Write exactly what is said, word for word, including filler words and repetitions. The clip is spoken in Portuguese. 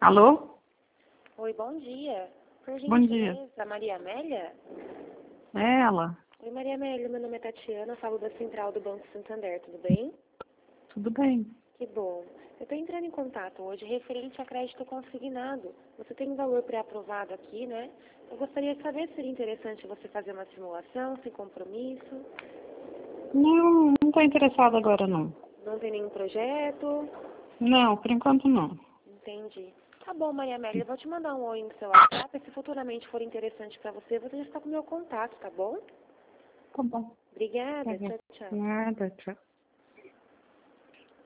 Alô? Oi, bom dia. Por Bom dia. gentileza, Maria Amélia? É ela. Oi, Maria Amélia, meu nome é Tatiana, falo da Central do Banco Santander, tudo bem? Tudo bem. Que bom. Eu estou entrando em contato hoje referente a crédito consignado. Você tem um valor pré-aprovado aqui, né? Eu gostaria de saber se seria interessante você fazer uma simulação, sem compromisso. Não, não estou interessada agora não. Não tem nenhum projeto? Não, por enquanto não. Entendi. Tá bom, Maria Amélia, eu vou te mandar um oi no seu WhatsApp. Se futuramente for interessante para você, você já está com o meu contato, tá bom? Tá bom. Obrigada, Tá bom. tchau, tchau. Nada, tchau.